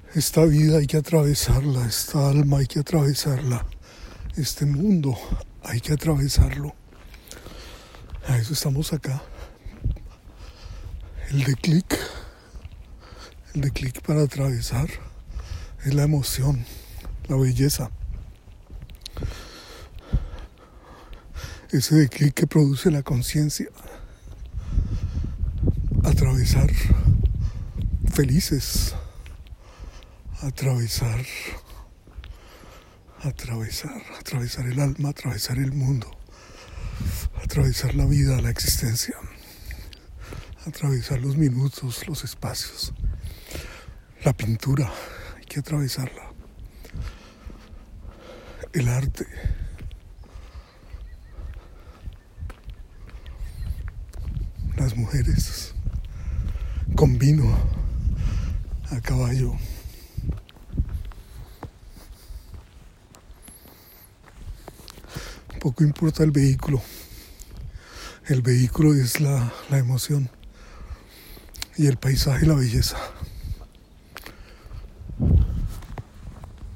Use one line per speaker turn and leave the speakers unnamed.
Esta vida hay que atravesarla, esta alma hay que atravesarla, este mundo hay que atravesarlo. A eso estamos acá. El declic para atravesar es la emoción, la belleza. Ese declic que produce la conciencia. Atravesar felices. Atravesar el alma, atravesar el mundo, atravesar la vida, la existencia, atravesar los minutos, los espacios, la pintura, hay que atravesarla, el arte, las mujeres, con vino, a caballo. Poco importa el vehículo es la emoción y el paisaje, la belleza.